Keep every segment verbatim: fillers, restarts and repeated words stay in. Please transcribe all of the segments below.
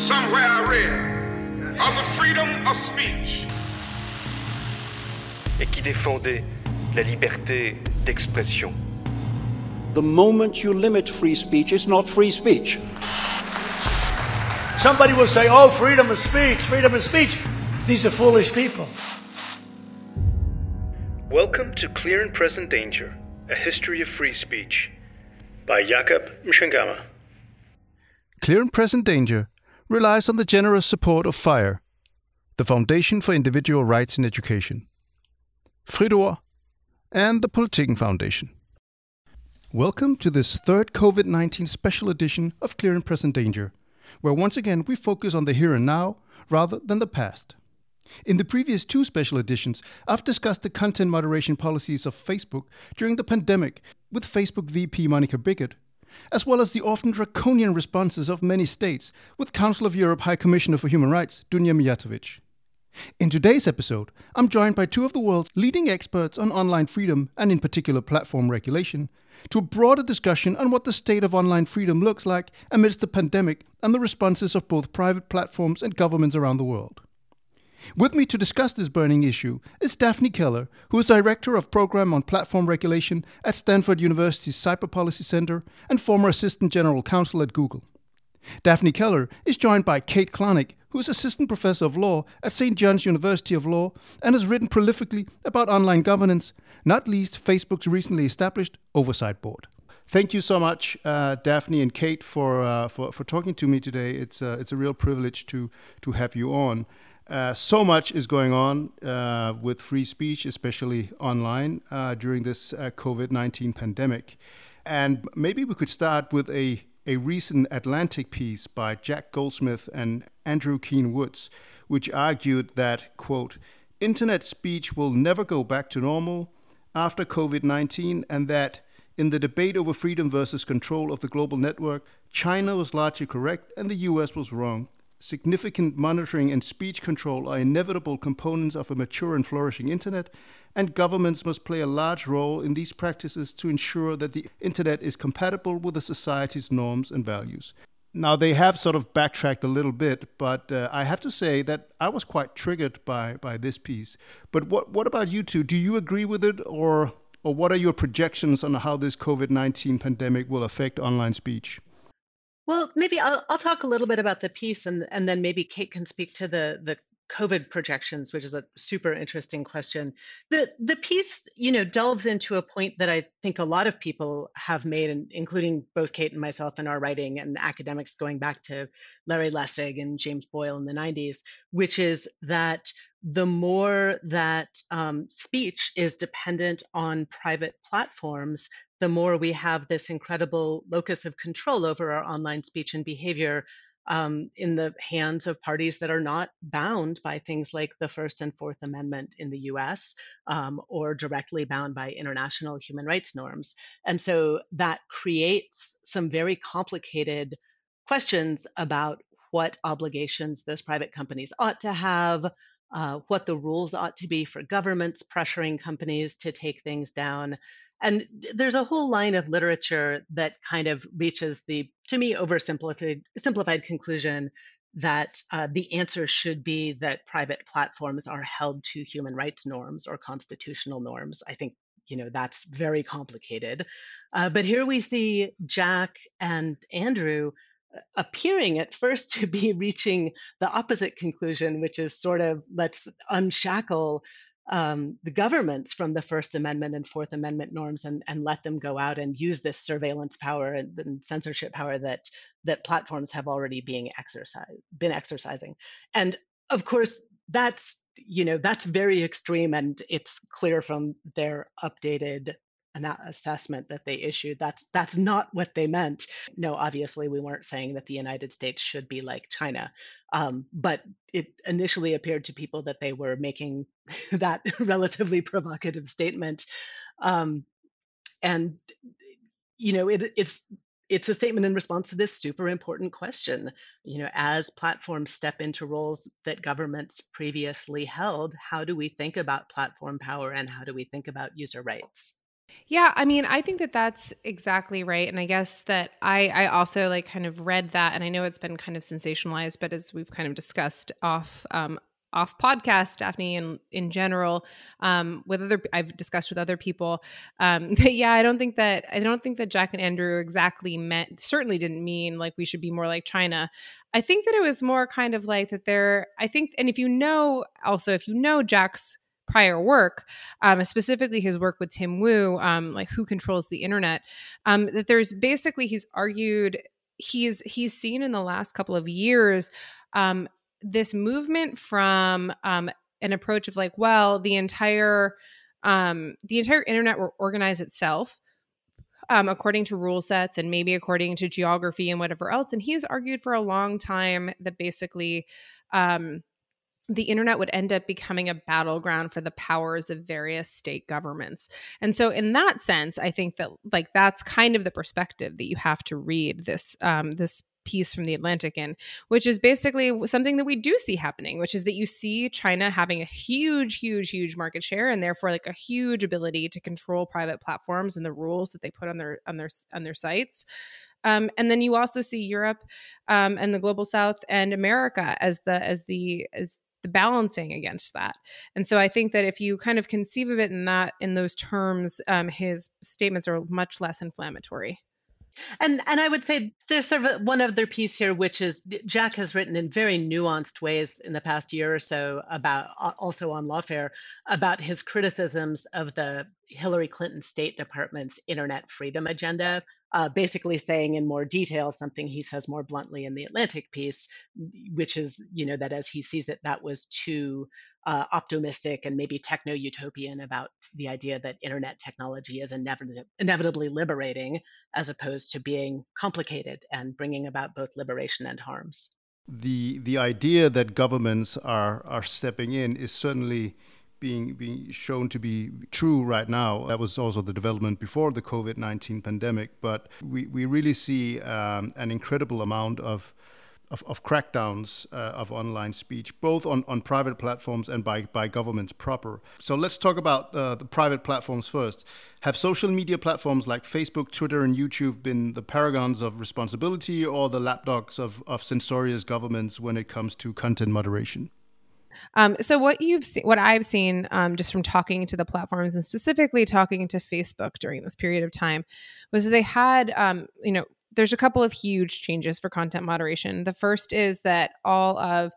Somewhere I read of the freedom of speech. Et qui défendait la liberté d'expression. The moment you limit free speech, it's not free speech. Somebody will say, oh, freedom of speech, freedom of speech. These are foolish people. Welcome to Clear and Present Danger, A History of Free Speech, by Jakob Mchangama. Clear and Present Danger relies on the generous support of FIRE, the Foundation for Individual Rights in Education, Frit Ord, and the Politiken Foundation. Welcome to this third COVID nineteen special edition of Clear and Present Danger, where once again we focus on the here and now rather than the past. In the previous two special editions, I've discussed the content moderation policies of Facebook during the pandemic with Facebook V P Monica Biggert, as well as the often draconian responses of many states with Council of Europe High Commissioner for Human Rights, Dunja Mijatovic. In today's episode, I'm joined by two of the world's leading experts on online freedom and in particular platform regulation, to a broader discussion on what the state of online freedom looks like amidst the pandemic and the responses of both private platforms and governments around the world. With me to discuss this burning issue is Daphne Keller, who is Director of Program on Platform Regulation at Stanford University's Cyber Policy Center and former Assistant General Counsel at Google. Daphne Keller is joined by Kate Klonick, who is Assistant Professor of Law at Saint John's University of Law and has written prolifically about online governance, not least Facebook's recently established Oversight Board. Thank you so much, uh, Daphne and Kate, for, uh, for for talking to me today. It's uh, it's a real privilege to to have you on. Uh, so much is going on uh, with free speech, especially online, uh, during this uh, COVID nineteen pandemic. And maybe we could start with a, a recent Atlantic piece by Jack Goldsmith and Andrew Keen Woods, which argued that, quote, internet speech will never go back to normal after COVID nineteen, and that in the debate over freedom versus control of the global network, China was largely correct and the U S was wrong. Significant monitoring and speech control are inevitable components of a mature and flourishing internet, and governments must play a large role in these practices to ensure that the internet is compatible with the society's norms and values. Now, they have sort of backtracked a little bit, but uh, I have to say that I was quite triggered by, by this piece. But what, what about you two? Do you agree with it, or, or what are your projections on how this COVID nineteen pandemic will affect online speech? Well, maybe I'll, I'll talk a little bit about the piece, and, and then maybe Kate can speak to the, the COVID projections, which is a super interesting question. The the piece, you know, delves into a point that I think a lot of people have made, and including both Kate and myself in our writing and academics going back to Larry Lessig and James Boyle in the nineties, which is that the more that um, speech is dependent on private platforms, the more we have this incredible locus of control over our online speech and behavior um, in the hands of parties that are not bound by things like the First and Fourth Amendment in the U S um, or directly bound by international human rights norms. And so that creates some very complicated questions about what obligations those private companies ought to have, uh, what the rules ought to be for governments pressuring companies to take things down. And there's a whole line of literature that kind of reaches the, to me, oversimplified simplified conclusion that uh, the answer should be that private platforms are held to human rights norms or constitutional norms. I think, you know, that's very complicated. Uh, but here we see Jack and Andrew appearing at first to be reaching the opposite conclusion, which is sort of let's unshackle um, the governments from the First Amendment and Fourth Amendment norms and, and let them go out and use this surveillance power and, and censorship power that that platforms have already being exercised, been exercising. And of course, that's, you know, that's very extreme, and it's clear from their updated assessment that they issued. That's that's not what they meant. No, obviously, we weren't saying that the United States should be like China, um, but it initially appeared to people that they were making that relatively provocative statement, um, and you know, it, it's it's a statement in response to this super important question. You know, as platforms step into roles that governments previously held, how do we think about platform power and how do we think about user rights? Yeah, I mean, I think that that's exactly right. And I guess that I, I also like kind of read that, and I know it's been kind of sensationalized, but as we've kind of discussed off um, off podcast, Daphne, and in general, um, with other, I've discussed with other people, um, that, yeah, I don't think that I don't think that Jack and Andrew exactly meant, certainly didn't mean like we should be more like China. I think that it was more kind of like that there. I think, and if you know, also if you know Jack's prior work, um, specifically his work with Tim Wu, um, like Who Controls the Internet, um, that there's basically, he's argued, he's he's seen in the last couple of years um, this movement from um, an approach of like, well, the entire um, the entire internet will organize itself um, according to rule sets and maybe according to geography and whatever else. And he's argued for a long time that basically um, the internet would end up becoming a battleground for the powers of various state governments. And so in that sense, I think that like that's kind of the perspective that you have to read this um, this piece from The Atlantic in, which is basically something that we do see happening, which is that you see China having a huge, huge, huge market share and therefore like a huge ability to control private platforms and the rules that they put on their on their on their sites. Um, and then you also see Europe um, and the global South and America as the as the as the balancing against that. And so I think that if you kind of conceive of it in that in those terms, um, his statements are much less inflammatory. And and I would say there's sort of one other piece here, which is Jack has written in very nuanced ways in the past year or so about also on Lawfare about his criticisms of the Hillary Clinton State Department's internet freedom agenda, uh, basically saying in more detail something he says more bluntly in the Atlantic piece, which is, you know, that as he sees it, that was too uh, optimistic and maybe techno-utopian about the idea that internet technology is inevit- inevitably liberating as opposed to being complicated and bringing about both liberation and harms. The the idea that governments are are stepping in is certainly being being shown to be true right now. That was also the development before the COVID nineteen pandemic. But we, we really see um, an incredible amount of of, of crackdowns uh, of online speech, both on, on private platforms and by, by governments proper. So let's talk about uh, the private platforms first. Have social media platforms like Facebook, Twitter, and YouTube been the paragons of responsibility or the lapdogs of, of censorious governments when it comes to content moderation? Um, so what you've seen, what I've seen, um, just from talking to the platforms and specifically talking to Facebook during this period of time, was they had, um, you know, there's a couple of huge changes for content moderation. The first is that all of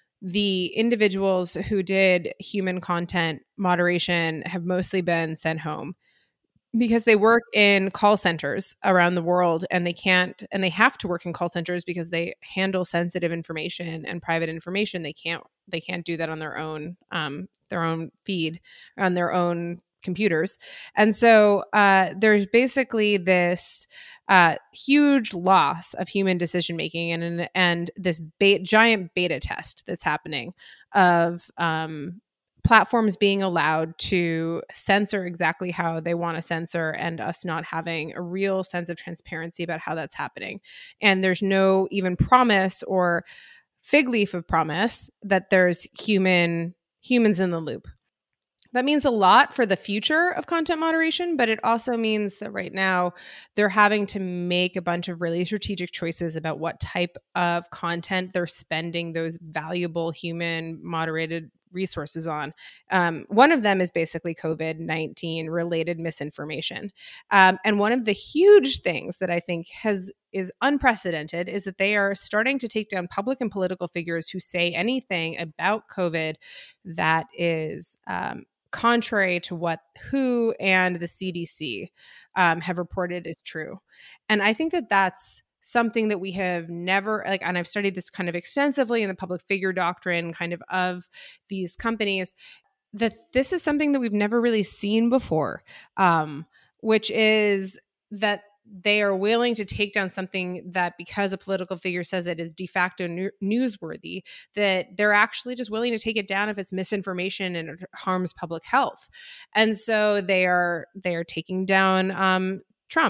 the individuals who did human content moderation have mostly been sent home because they work in call centers around the world, and they can't, and they have to work in call centers because they handle sensitive information and private information. They can't, they can't do that on their own, um, their own feed, on their own computers. And so uh, there's basically this uh, huge loss of human decision making, and and this be- giant beta test that's happening of um, platforms being allowed to censor exactly how they want to censor, and us not having a real sense of transparency about how that's happening. And there's no even promise or fig leaf of promise that there's human humans in the loop. That means a lot for the future of content moderation, but it also means that right now they're having to make a bunch of really strategic choices about what type of content they're spending those valuable human moderated resources on. Um, one of them is basically COVID nineteen related misinformation. Um, and one of the huge things that I think has is unprecedented is that they are starting to take down public and political figures who say anything about COVID that is um, contrary to what W H O and the C D C um, have reported is true. And I think that that's something that we have never, like, and I've studied this kind of extensively in the public figure doctrine kind of of these companies, that this is something that we've never really seen before, um, which is that they are willing to take down something that, because a political figure says it is de facto new- newsworthy, that they're actually just willing to take it down if it's misinformation and it harms public health. And so they are they are taking down um, Trump.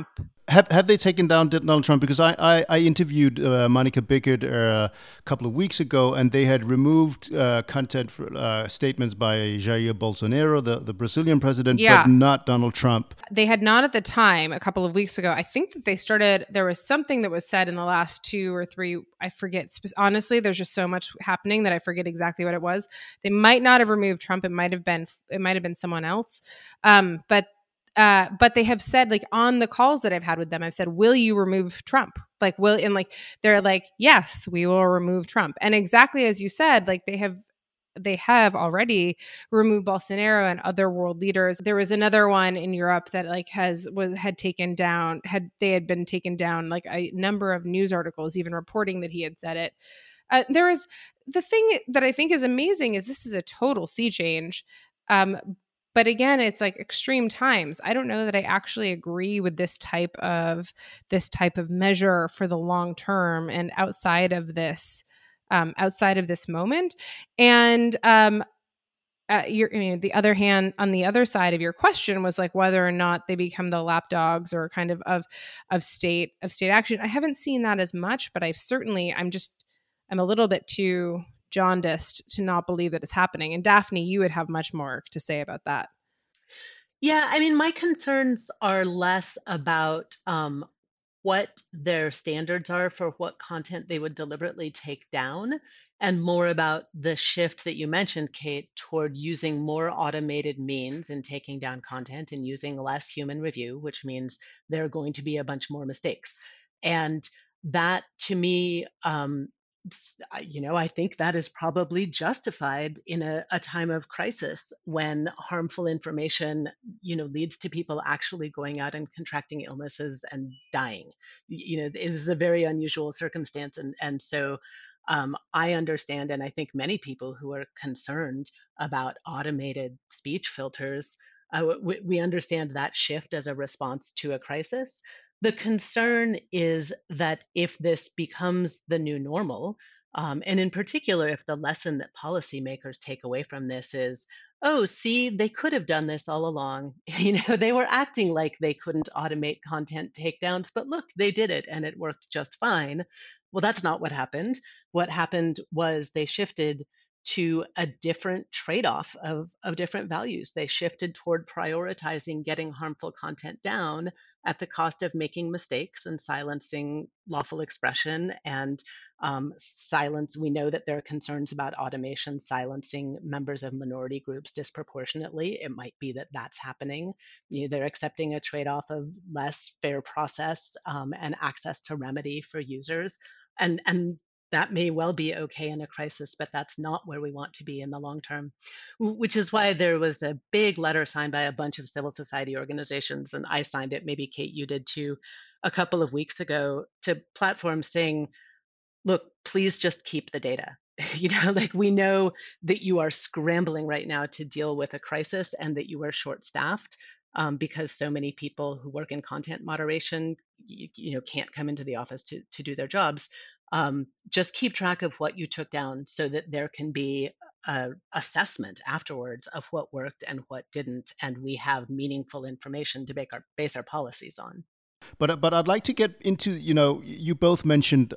Have have they taken down Donald Trump? Because I I, I interviewed uh, Monica Bickert uh, a couple of weeks ago, and they had removed uh, content for, uh, statements by Jair Bolsonaro, the, the Brazilian president, yeah. but not Donald Trump. They had not at the time. A couple of weeks ago, I think that they started. There was something that was said in the last two or three. I forget. Honestly, there's just so much happening that I forget exactly what it was. They might not have removed Trump. It might have been. It might have been someone else. Um, but. Uh, but they have said, like, on the calls that I've had with them, I've said, will you remove Trump? Like, will, and like, they're like, yes, we will remove Trump. And exactly as you said, like they have, they have already removed Bolsonaro and other world leaders. There was another one in Europe that like has, was, had taken down, had, they had been taken down, like a number of news articles, even reporting that he had said it. Uh, there is, the thing that I think is amazing is this is a total sea change. Um, But again, it's like extreme times. I don't know that I actually agree with this type of this type of measure for the long term and outside of this, um, outside of this moment. And um, uh, you're, I mean, the other hand, on the other side of your question was like whether or not they become the lapdogs or kind of of of state of state action. I haven't seen that as much, but I've certainly I'm just I'm a little bit too jaundiced to not believe that it's happening. And Daphne, you would have much more to say about that. Yeah, I mean, my concerns are less about um, what their standards are for what content they would deliberately take down, and more about the shift that you mentioned, Kate, toward using more automated means in taking down content and using less human review, which means there are going to be a bunch more mistakes. And that, to me, um, s- I- you know, I think that is probably justified in a, a time of crisis when harmful information, you know, leads to people actually going out and contracting illnesses and dying. Y- You know, it is a very unusual circumstance, and and so um, I understand, and I think many people who are concerned about automated speech filters, uh, we, we understand that shift as a response to a crisis. The concern is that if this becomes the new normal, um, and in particular, if the lesson that policymakers take away from this is, oh, see, they could have done this all along. You know, they were acting like they couldn't automate content takedowns, but look, they did it and it worked just fine. Well, that's not what happened. What happened was they shifted to a different trade-off of, of different values. They shifted toward prioritizing getting harmful content down at the cost of making mistakes and silencing lawful expression and um, silence. We know that there are concerns about automation silencing members of minority groups disproportionately. It might be that that's happening. You know, they're accepting a trade-off of less fair process um, and access to remedy for users. And, and that may well be okay in a crisis, but that's not where we want to be in the long term, which is why there was a big letter signed by a bunch of civil society organizations, and I signed it, maybe Kate, you did too, a couple of weeks ago, to platforms saying, look, please just keep the data. You know, like we know that you are scrambling right now to deal with a crisis and that you are short staffed. Um, because so many people who work in content moderation, you, you know, can't come into the office to, to do their jobs. Um, just keep track of what you took down so that there can be a assessment afterwards of what worked and what didn't, and we have meaningful information to make our base our policies on. But but I'd like to get into, you know, you both mentioned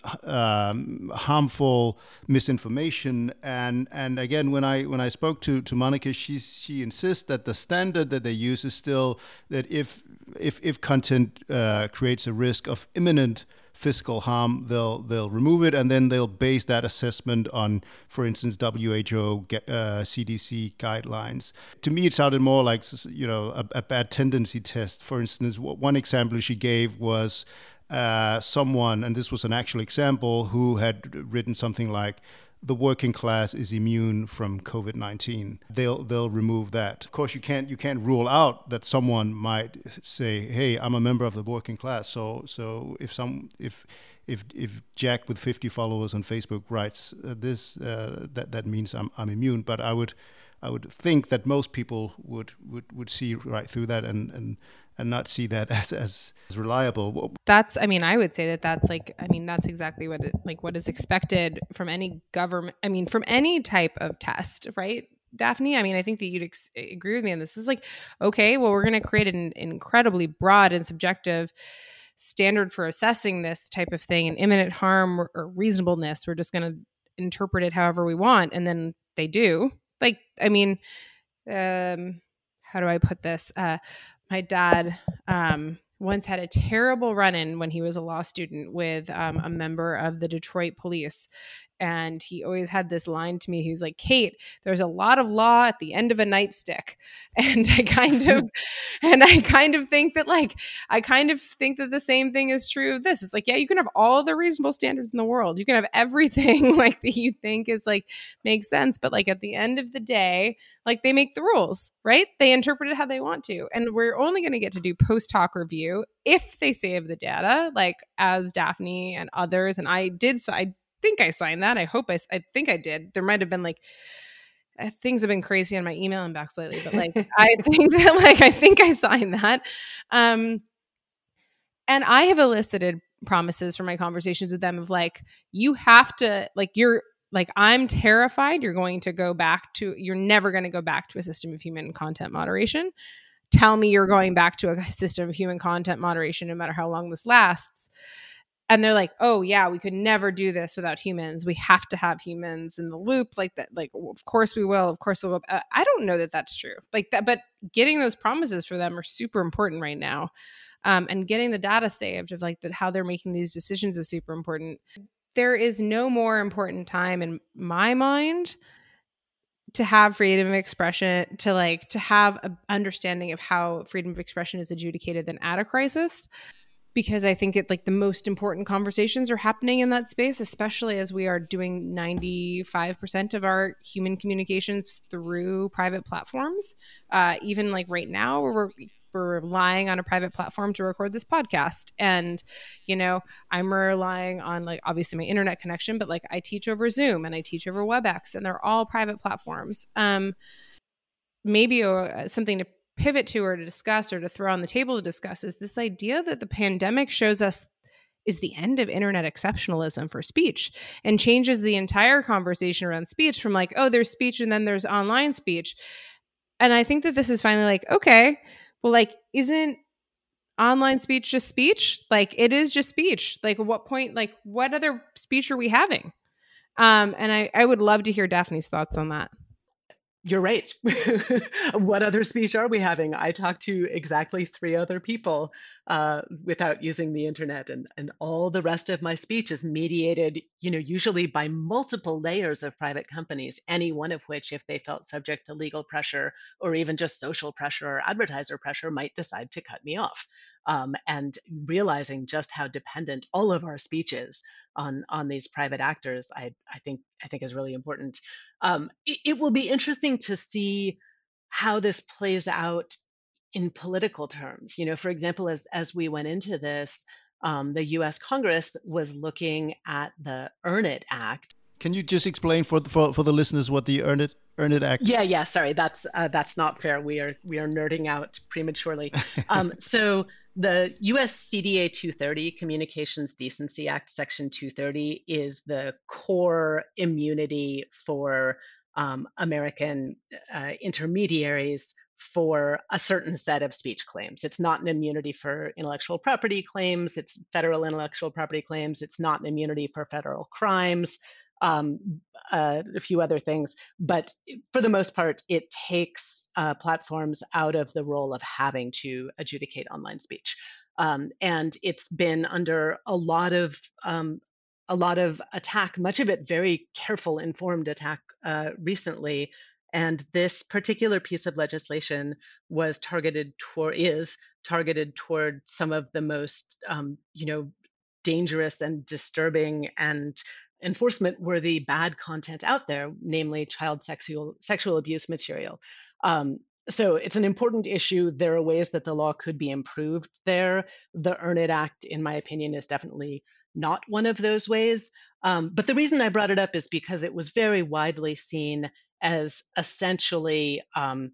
um, harmful misinformation, and and again, when I when I spoke to to Monica, she she insists that the standard that they use is still that if if if content uh, creates a risk of imminent physical harm, they'll they'll remove it, and then they'll base that assessment on, for instance, W H O, uh, C D C guidelines. To me, it sounded more like, you know, a, a bad tendency test. For instance, one example she gave was uh, someone, and this was an actual example, who had written something like, the working class is immune from COVID nineteen. They'll they'll remove that. Of course, you can't you can't rule out that someone might say, "Hey, I'm a member of the working class." So so if some if if if Jack with fifty followers on Facebook writes uh, this, uh, that that means I'm I'm immune. But I would I would think that most people would would, would see right through that and and. and not see that as, as as reliable. That's, I mean, I would say that that's like, I mean, that's exactly what it, like what is expected from any government, I mean, from any type of test, right, Daphne? I mean, I think that you'd ex- agree with me on this. This is like, okay, well, we're going to create an, an incredibly broad and subjective standard for assessing this type of thing and imminent harm or, or reasonableness. We're just going to interpret it however we want. And then they do. Like, I mean, um, how do I put this? Uh, my dad um, once had a terrible run-in when he was a law student with um, a member of the Detroit police. And he always had this line to me. He was like, Kate, there's a lot of law at the end of a nightstick. And I kind of, and I kind of think that like, I kind of think that the same thing is true of this. It's like, yeah, you can have all the reasonable standards in the world. You can have everything like that you think is like, makes sense. But like at the end of the day, like they make the rules, right? They interpret it how they want to. And we're only going to get to do post hoc review if they save the data, like as Daphne and others. And I did, I think I signed that. I hope I, I think I did. There might have been like, uh, things have been crazy on my email inbox lately, but like, I think that like, I think I signed that. Um, and I have elicited promises from my conversations with them of like, you have to, like, you're like, I'm terrified you're going to go back to, you're never going to go back to a system of human content moderation. Tell me you're going back to a system of human content moderation, no matter how long this lasts. And they're like, oh yeah, we could never do this without humans. We have to have humans in the loop like that. Like, of course we will. Of course we will. Uh, I don't know that that's true. Like that, but getting those promises for them are super important right now. Um, and getting the data saved of like that, how they're making these decisions is super important. There is no more important time in my mind to have freedom of expression, to like, to have an understanding of how freedom of expression is adjudicated than at a crisis. Because I think it like the most important conversations are happening in that space, especially as we are doing ninety-five percent of our human communications through private platforms. Uh, even like right now, we're we're relying on a private platform to record this podcast, and you know, I'm relying on like obviously my internet connection, but like I teach over Zoom and I teach over WebEx, and they're all private platforms. Um, maybe uh, something to pivot to or to discuss or to throw on the table to discuss is this idea that the pandemic shows us is the end of internet exceptionalism for speech and changes the entire conversation around speech from like, oh, there's speech and then there's online speech. And I think that this is finally like, okay, well, like, isn't online speech just speech? Like, it is just speech. Like, at what point, like, what other speech are we having? Um, and I, I would love to hear Daphne's thoughts on that. You're right. What other speech are we having? I talked to exactly three other people uh, without using the internet, and, and all the rest of my speech is mediated, you know, usually by multiple layers of private companies, any one of which, if they felt subject to legal pressure or even just social pressure or advertiser pressure, might decide to cut me off. Um, and realizing just how dependent all of our speech is on on these private actors, I I think I think is really important. Um, it, it will be interesting to see how this plays out in political terms. You know, for example, as as we went into this, um, the U S Congress was looking at the Earn It Act. Can you just explain for the, for, for the listeners what the Earn It Earn It Act? Yeah, yeah. Sorry, that's uh, that's not fair. We are we are nerding out prematurely. um, so the U S C D A two thirty, Communications Decency Act, Section two thirty, is the core immunity for um, American uh, intermediaries for a certain set of speech claims. It's not an immunity for intellectual property claims. It's federal intellectual property claims. It's not an immunity for federal crimes. Um, uh, a few other things, but for the most part, it takes uh, platforms out of the role of having to adjudicate online speech, um, and it's been under a lot of um, a lot of attack, much of it very careful, informed attack uh, recently. And this particular piece of legislation was targeted toward is targeted toward some of the most um, you know dangerous and disturbing and enforcement-worthy bad content out there, namely child sexual sexual abuse material. Um, so it's an important issue. There are ways that the law could be improved there. The Earn It Act, in my opinion, is definitely not one of those ways. Um, but the reason I brought it up is because it was very widely seen as essentially um,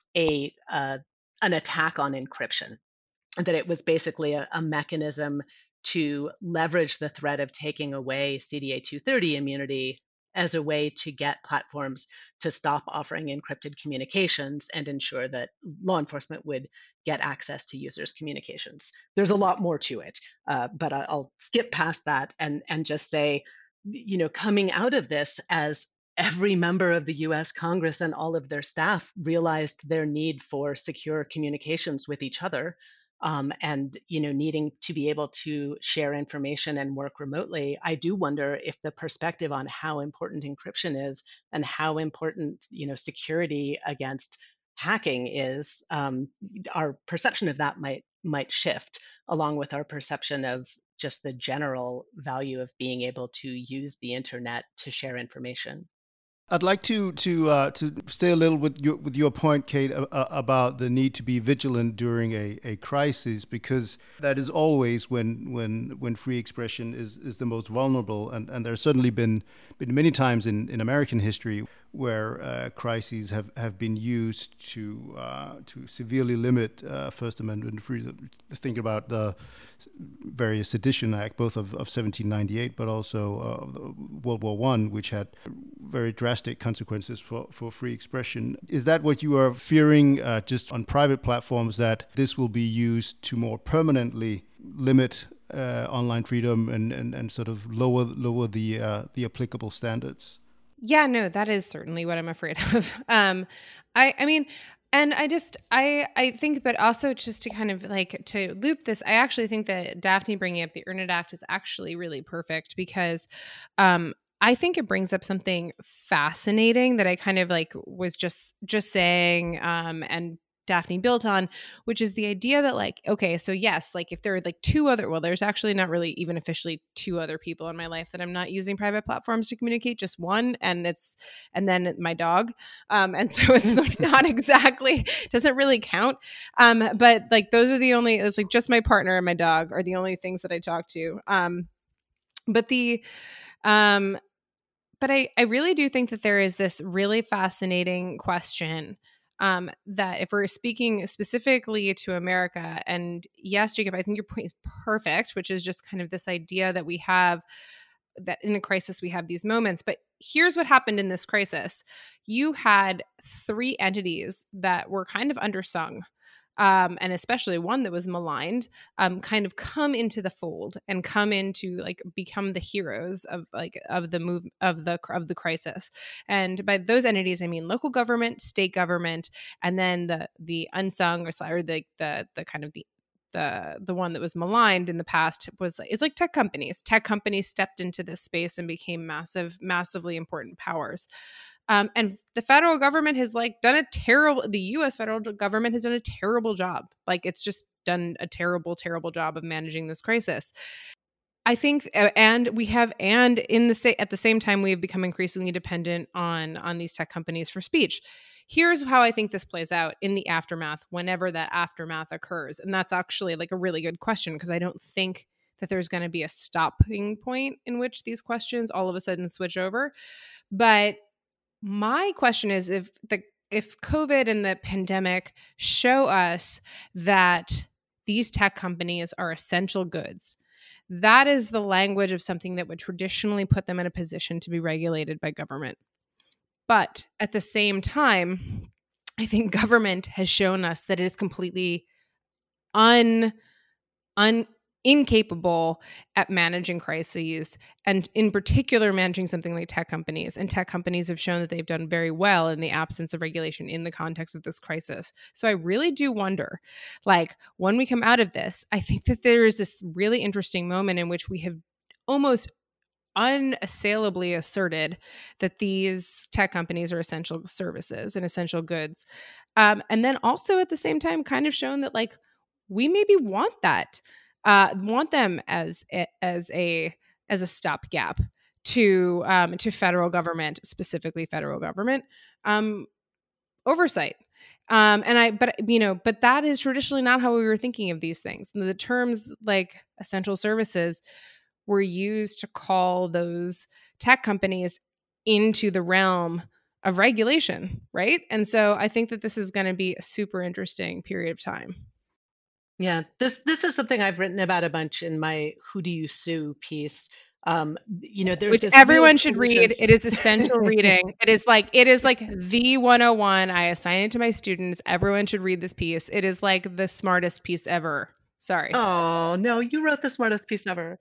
a uh, an attack on encryption, that it was basically a, a mechanism to leverage the threat of taking away C D A two thirty immunity as a way to get platforms to stop offering encrypted communications and ensure that law enforcement would get access to users' communications. There's a lot more to it, uh, but I- I'll skip past that and, and just say, you know, coming out of this, as every member of the U S Congress and all of their staff realized their need for secure communications with each other, um, and you know, needing to be able to share information and work remotely, I do wonder if the perspective on how important encryption is and how important, you know, security against hacking is, um, our perception of that might might shift, along with our perception of just the general value of being able to use the internet to share information. I'd like to to uh, to stay a little with your with your point, Kate, uh, about the need to be vigilant during a, a crisis, because that is always when when when free expression is, is the most vulnerable, and, and there's certainly been been many times in, in American history where uh, crises have, have been used to uh, to severely limit uh, First Amendment freedom. Think about the various Sedition Act, both of, of seventeen ninety-eight, but also uh, World War One, which had very drastic consequences for, for free expression. Is that what you are fearing, uh, just on private platforms, that this will be used to more permanently limit uh, online freedom and, and, and sort of lower lower the uh, the applicable standards? Yeah, no, that is certainly what I'm afraid of. Um, I, I mean, and I just, I, I think, but also just to kind of like to loop this, I actually think that Daphne bringing up the Earn It Act is actually really perfect, because um, I think it brings up something fascinating that I kind of like was just just saying, um, and Daphne built on, which is the idea that like, okay, so yes, like if there are like two other, well, there's actually not really even officially two other people in my life that I'm not using private platforms to communicate, just one. And it's, and then my dog. Um, and so it's like not exactly, doesn't really count. Um, but like, those are the only, it's like just my partner and my dog are the only things that I talk to. Um, but the, um, but I, I really do think that there is this really fascinating question Um, that if we're speaking specifically to America, and yes, Jacob, I think your point is perfect, which is just kind of this idea that we have that in a crisis, we have these moments. But here's what happened in this crisis. You had three entities that were kind of undersung. Um, and especially one that was maligned, um, kind of come into the fold and come into like become the heroes of like of the move of the of the crisis. And by those entities, I mean local government, state government, and then the the unsung or, or the the the kind of the the the one that was maligned in the past was is like tech companies. Tech companies stepped into this space and became massive, massively important powers. Um, and the federal government has like done a terrible, the U S federal government has done a terrible job. Like it's just done a terrible, terrible job of managing this crisis. I think, and we have, and in the sa- at the same time, we have become increasingly dependent on, on these tech companies for speech. Here's how I think this plays out in the aftermath, whenever that aftermath occurs. And that's actually like a really good question, because I don't think that there's going to be a stopping point in which these questions all of a sudden switch over. But my question is, if the if COVID and the pandemic show us that these tech companies are essential goods, that is the language of something that would traditionally put them in a position to be regulated by government. But at the same time, I think government has shown us that it is completely un, un incapable at managing crises, and in particular managing something like tech companies. And tech companies have shown that they've done very well in the absence of regulation in the context of this crisis. So I really do wonder, like when we come out of this, I think that there is this really interesting moment in which we have almost unassailably asserted that these tech companies are essential services and essential goods. Um, and then also at the same time kind of shown that like we maybe want that Uh, want them as a, as a as a stopgap to um, to federal government, specifically federal government um, oversight. Um, and I, but you know, but that is traditionally not how we were thinking of these things. The terms like essential services were used to call those tech companies into the realm of regulation, right? And so I think that this is going to be a super interesting period of time. Yeah, this this is something I've written about a bunch in my Who Do You Sue piece. Um, you know, there's Which this everyone real should tradition- read. It is essential reading. It is like it is like the one oh one. I assign it to my students. Everyone should read this piece. It is like the smartest piece ever. Sorry. Oh, no, you wrote the smartest piece ever.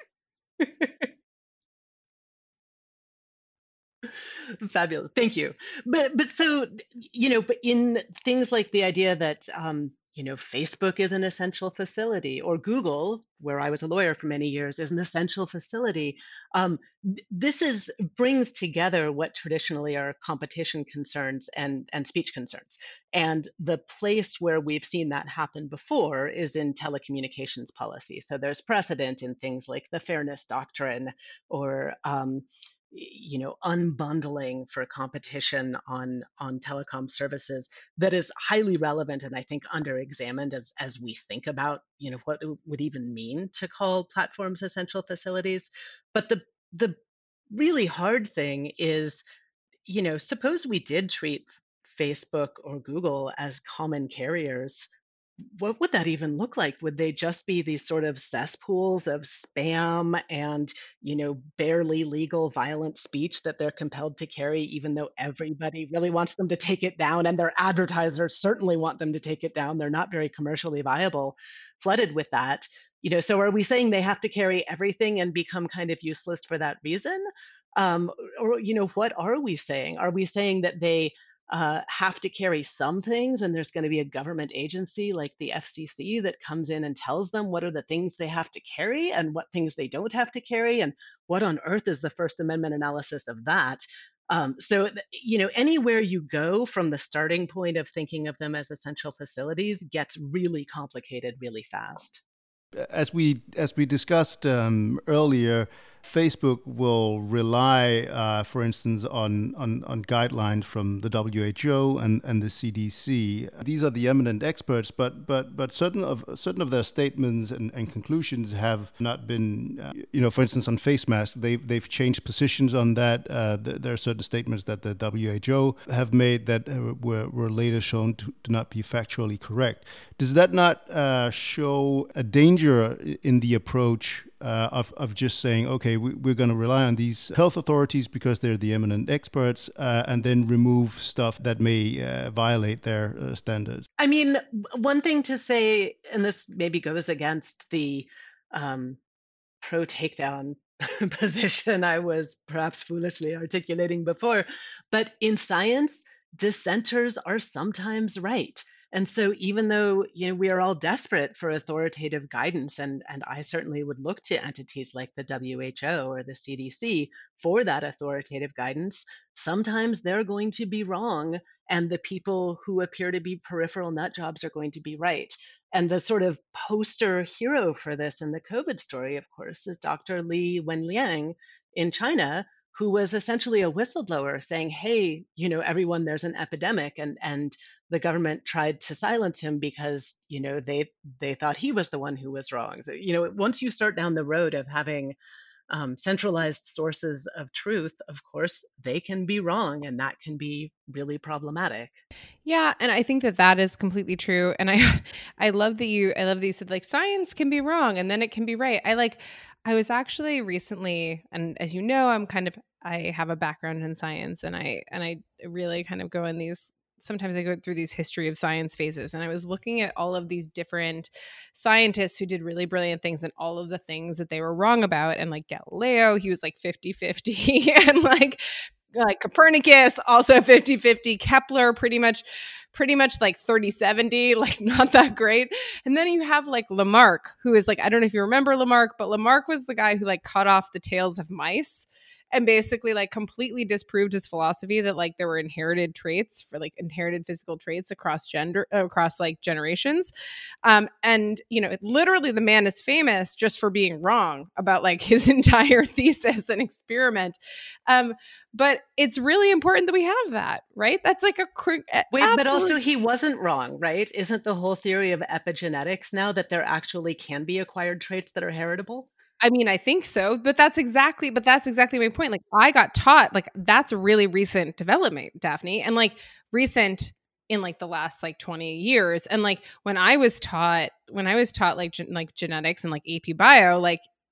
Fabulous. Thank you. But but so, you know, but in things like the idea that um, you know, Facebook is an essential facility, or Google, where I was a lawyer for many years, is an essential facility. Um, th- this is brings together what traditionally are competition concerns and and speech concerns. And the place where we've seen that happen before is in telecommunications policy. So there's precedent in things like the Fairness Doctrine, or um, y- you know, unbundling for competition on on telecom services, that is highly relevant and I think under-examined as as we think about, you know, what it would even mean to call platforms essential facilities. But the the really hard thing is, you know, suppose we did treat Facebook or Google as common carriers. What would that even look like? Would they just be these sort of cesspools of spam and, you know, barely legal violent speech that they're compelled to carry, even though everybody really wants them to take it down and their advertisers certainly want them to take it down? They're not very commercially viable, flooded with that. You know, so are we saying they have to carry everything and become kind of useless for that reason? Um, or, you know, what are we saying? Are we saying that they uh, have to carry some things, and there's going to be a government agency like the F C C that comes in and tells them what are the things they have to carry and what things they don't have to carry, and what on earth is the First Amendment analysis of that? Um, so, th- you know, anywhere you go from the starting point of thinking of them as essential facilities gets really complicated really fast. As we as we discussed um, earlier, Facebook will rely, uh, for instance, on, on on guidelines from the W H O and, and the C D C. These are the eminent experts, but but but certain of certain of their statements and, and conclusions have not been, uh, you know, for instance, on face masks, they've they've changed positions on that. Uh, th- there are certain statements that the W H O have made that uh, were were later shown to, to not be factually correct. Does that not uh, show a danger in the approach uh, of, of just saying, okay, we, we're going to rely on these health authorities because they're the eminent experts, uh, and then remove stuff that may uh, violate their uh, standards? I mean, one thing to say, and this maybe goes against the um, pro takedown position I was perhaps foolishly articulating before, but in science, dissenters are sometimes right. And so even though, you know, we are all desperate for authoritative guidance, and, and I certainly would look to entities like the W H O or the C D C for that authoritative guidance, sometimes they're going to be wrong, and the people who appear to be peripheral nut jobs are going to be right. And the sort of poster hero for this in the COVID story, of course, is Doctor Li Wenliang in China, who was essentially a whistleblower saying, hey, you know, everyone, there's an epidemic. And, and the government tried to silence him because, you know, they, they thought he was the one who was wrong. So, you know, once you start down the road of having um, centralized sources of truth, of course, they can be wrong, and that can be really problematic. Yeah, and I think that that is completely true. And I, I love that you, I love that you said like science can be wrong and then it can be right. I like, I was actually recently, and as you know, I'm kind of, I have a background in science, and I, and I really kind of go in these. Sometimes I go through these history of science phases, and I was looking at all of these different scientists who did really brilliant things and all of the things that they were wrong about. And like Galileo, he was like fifty-fifty and like, like Copernicus, also fifty-fifty, Kepler, pretty much, pretty much like thirty seventy, like not that great. And then you have like Lamarck, who is like, I don't know if you remember Lamarck, but Lamarck was the guy who like cut off the tails of mice and basically like completely disproved his philosophy that like there were inherited traits for like inherited physical traits across gender, uh, across like generations. Um, and, you know, it, literally the man is famous just for being wrong about like his entire thesis and experiment. Um, but it's really important that we have that, right? That's like a cr- Wait, absolute- but also he wasn't wrong, right? Isn't the whole theory of epigenetics now that there actually can be acquired traits that are heritable? I mean, I think so, but that's exactly, but that's exactly my point. Like I got taught, like that's a really recent development, Daphne, and like recent in like the last like twenty years. And like when I was taught, when I was taught like gen- like genetics and like A P bio, like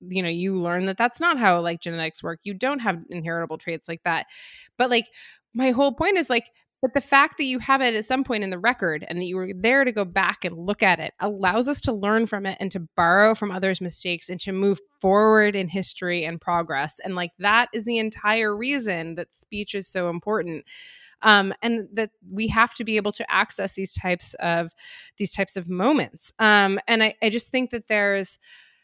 you know, you learn that that's not how like genetics work. You don't have inheritable traits like that. But like my whole point is like, but the fact that you have it at some point in the record and that you were there to go back and look at it allows us to learn from it and to borrow from others' mistakes and to move forward in history and progress. And like that is the entire reason that speech is so important. Um, and that we have to be able to access these types of these types of moments. Um, and I, I just think that there's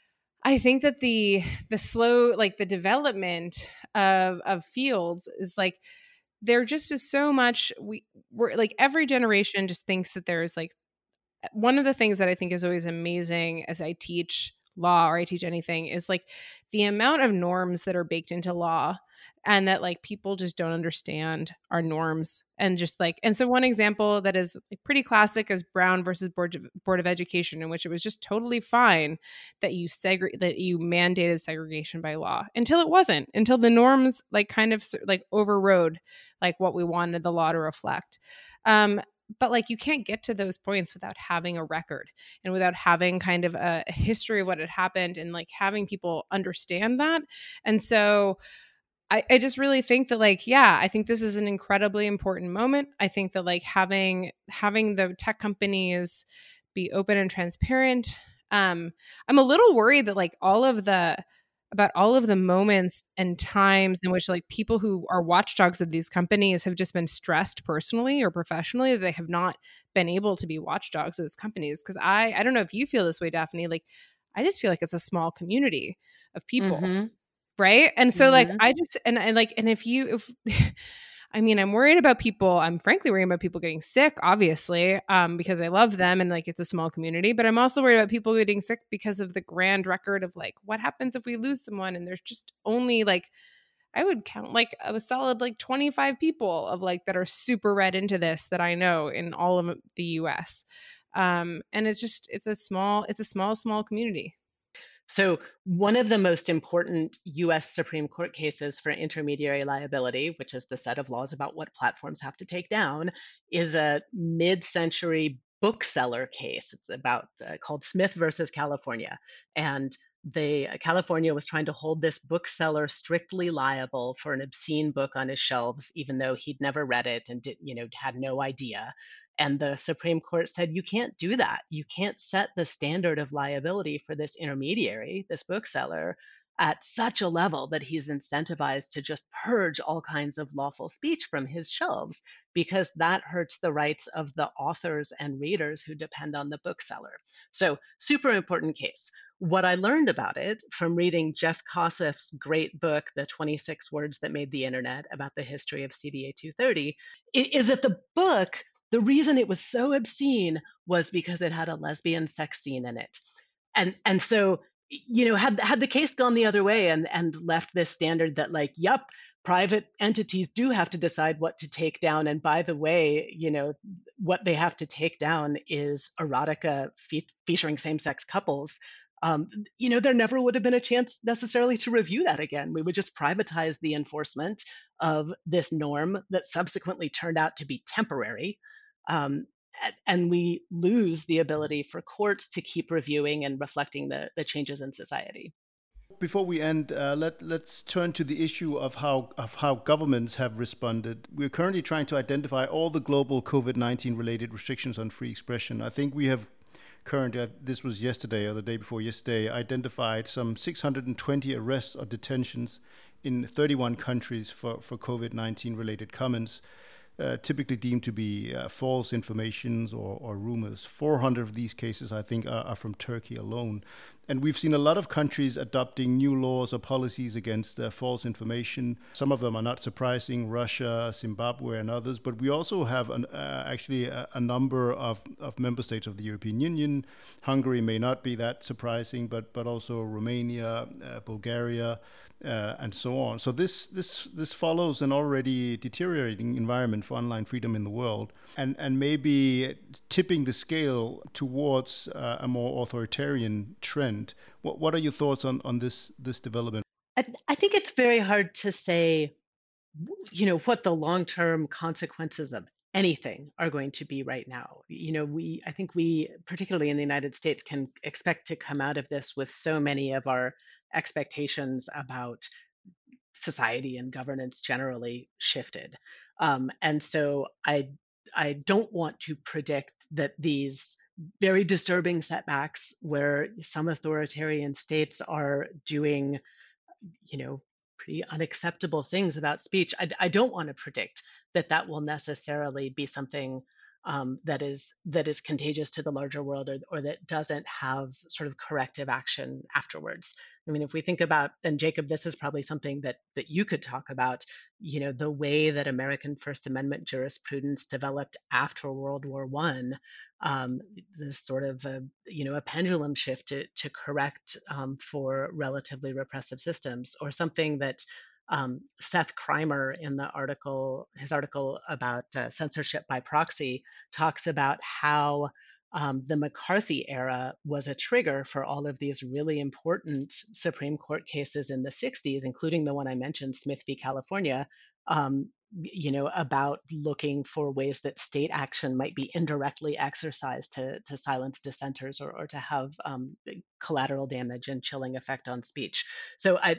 I think that the the slow, like the development of of fields is like there just is so much we we're like every generation just thinks that there's like one of the things that I think is always amazing as I teach law or I teach anything is like the amount of norms that are baked into law and that like people just don't understand our norms and just like and so one example that is like pretty classic is Brown versus Board of, Board of Education, in which it was just totally fine that you segre- that you mandated segregation by law until it wasn't, until the norms like kind of like overrode like what we wanted the law to reflect. Um, but like you can't get to those points without having a record and without having kind of a, a history of what had happened and like having people understand that. And so I, I just really think that like, yeah, I think this is an incredibly important moment. I think that like having having the tech companies be open and transparent. Um, I'm a little worried that like all of the about all of the moments and times in which like people who are watchdogs of these companies have just been stressed personally or professionally that they have not been able to be watchdogs of these companies. Because I I don't know if you feel this way, Daphne. Like I just feel like it's a small community of people. Mm-hmm. Right. And so like, mm-hmm. I just, and I like, and if you, if, I mean, I'm worried about people, I'm frankly worried about people getting sick, obviously, um, because I love them and like, it's a small community, but I'm also worried about people getting sick because of the grand record of like, what happens if we lose someone? And there's just only like, I would count like a solid, like twenty-five people of like, that are super read into this that I know in all of the U S. Um, and it's just, it's a small, it's a small, small community. So one of the most important U S Supreme Court cases for intermediary liability, which is the set of laws about what platforms have to take down, is a mid-century bookseller case. It's about uh, called Smith versus California. And the uh, California was trying to hold this bookseller strictly liable for an obscene book on his shelves, even though he'd never read it and did, you know, had no idea. And the Supreme Court said, you can't do that. You can't set the standard of liability for this intermediary, this bookseller, at such a level that he's incentivized to just purge all kinds of lawful speech from his shelves, because that hurts the rights of the authors and readers who depend on the bookseller. So super important case. What I learned about it from reading Jeff Kossoff's great book, The twenty-six Words That Made the Internet, about the history of C D A two thirty, is that the book, the reason it was so obscene was because it had a lesbian sex scene in it. And and so, you know, had had the case gone the other way and, and left this standard that like, yep, private entities do have to decide what to take down. And by the way, you know, what they have to take down is erotica fe- featuring same-sex couples. Um, you know, there never would have been a chance necessarily to review that again. We would just privatize the enforcement of this norm that subsequently turned out to be temporary. Um, and we lose the ability for courts to keep reviewing and reflecting the, the changes in society. Before we end, uh, let, let's turn to the issue of how of how governments have responded. We're currently trying to identify all the global COVID nineteen related restrictions on free expression. I think we have currently, uh, this was yesterday or the day before yesterday, identified some six hundred twenty arrests or detentions in thirty-one countries for, for COVID nineteen related comments. Uh, typically deemed to be uh, false informations or, or rumors. four hundred of these cases, I think, are, are from Turkey alone. And we've seen a lot of countries adopting new laws or policies against uh, false information. Some of them are not surprising, Russia, Zimbabwe, and others. But we also have an, uh, actually a, a number of, of member states of the European Union. Hungary may not be that surprising, but, but also Romania, uh, Bulgaria, Uh, and so on. So this this this follows an already deteriorating environment for online freedom in the world, and and maybe tipping the scale towards uh, a more authoritarian trend. What what are your thoughts on on this this development? I, I think it's very hard to say, you know, what the long-term consequences of anything are going to be right now. You know, we I think we, particularly in the United States, can expect to come out of this with so many of our expectations about society and governance generally shifted. Um, and so I I don't want to predict that these very disturbing setbacks where some authoritarian states are doing, you know, pretty unacceptable things about speech. I, I don't want to predict that that will necessarily be something um, that is that is contagious to the larger world, or or that doesn't have sort of corrective action afterwards. I mean, if we think about, and Jacob, this is probably something that that you could talk about, you know, the way that American First Amendment jurisprudence developed after World War One, um, the sort of a, you know, a pendulum shift to to correct um, for relatively repressive systems, or something that um, Seth Krimer in the article, his article about uh, censorship by proxy, talks about how um, the McCarthy era was a trigger for all of these really important Supreme Court cases in the sixties, including the one I mentioned, Smith v. California, um, you know, about looking for ways that state action might be indirectly exercised to, to silence dissenters, or, or to have um, collateral damage and chilling effect on speech. So I,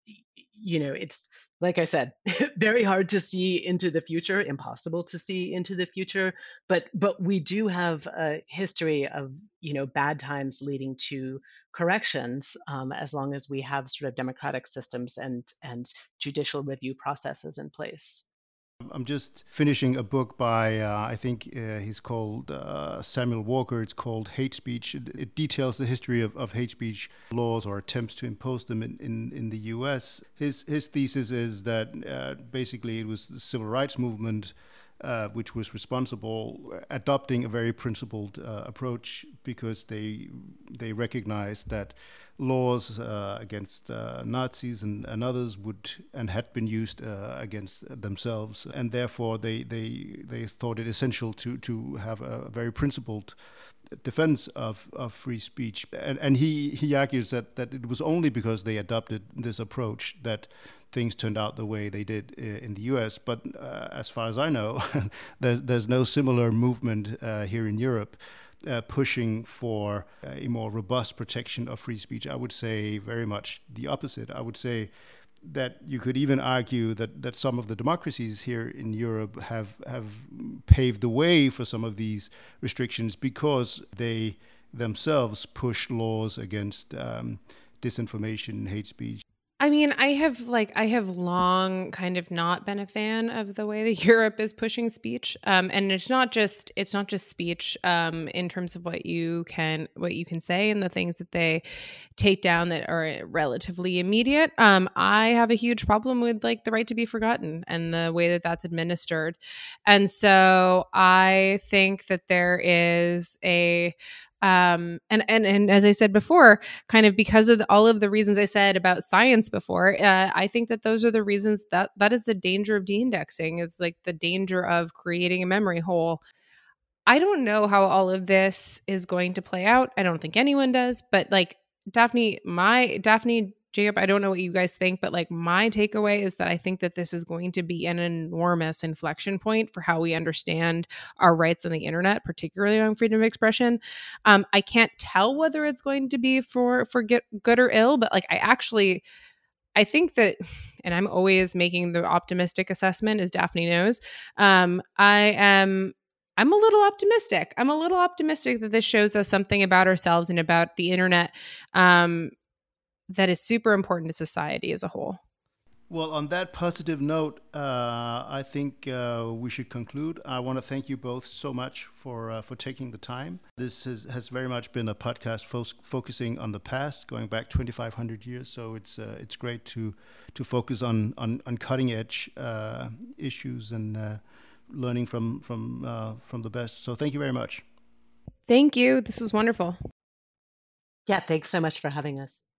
you know, it's, like I said, very hard to see into the future, impossible to see into the future, but but we do have a history of, you know, bad times leading to corrections, um, as long as we have sort of democratic systems and and judicial review processes in place. I'm just finishing a book by, uh, I think uh, he's called uh, Samuel Walker. It's called Hate Speech. It, it details the history of, of hate speech laws, or attempts to impose them in, in, in the U S. His, his thesis is that uh, basically it was the civil rights movement uh, which was responsible, adopting a very principled uh, approach, because they they recognized that laws uh, against uh, Nazis and, and others would and had been used uh, against themselves, and therefore they they they thought it essential to to have a very principled defense of, of free speech. And and he he argues that that it was only because they adopted this approach that things turned out the way they did in the U S. But uh, as far as I know, there's there's no similar movement uh, here in Europe uh, pushing for a more robust protection of free speech. I would say very much the opposite. I would say that you could even argue that, that some of the democracies here in Europe have have paved the way for some of these restrictions, because they themselves push laws against um, disinformation and hate speech. I mean, I have like I have long kind of not been a fan of the way that Europe is pushing speech, um, and it's not just it's not just speech um, in terms of what you can what you can say and the things that they take down that are relatively immediate. Um, I have a huge problem with like the right to be forgotten and the way that that's administered, and so I think that there is a Um, and, and, and as I said before, kind of because of the, all of the reasons I said about science before, uh, I think that those are the reasons that that is the danger of de-indexing. It's like the danger of creating a memory hole. I don't know how all of this is going to play out. I don't think anyone does, but like Daphne, my Daphne, Jacob, I don't know what you guys think, but like my takeaway is that I think that this is going to be an enormous inflection point for how we understand our rights on the internet, particularly on freedom of expression. Um, I can't tell whether it's going to be for for get, good or ill, but like I actually, I think that, and I'm always making the optimistic assessment, as Daphne knows. Um, I am. I'm a little optimistic. I'm a little optimistic that this shows us something about ourselves and about the internet Um, that is super important to society as a whole. Well, on that positive note, uh, I think uh, we should conclude. I want to thank you both so much for uh, for taking the time. This has, has very much been a podcast fo- focusing on the past, going back twenty-five hundred years. So it's uh, it's great to to focus on on, on cutting edge uh, issues and uh, learning from from uh, from the best. So thank you very much. Thank you. This was wonderful. Yeah, thanks so much for having us.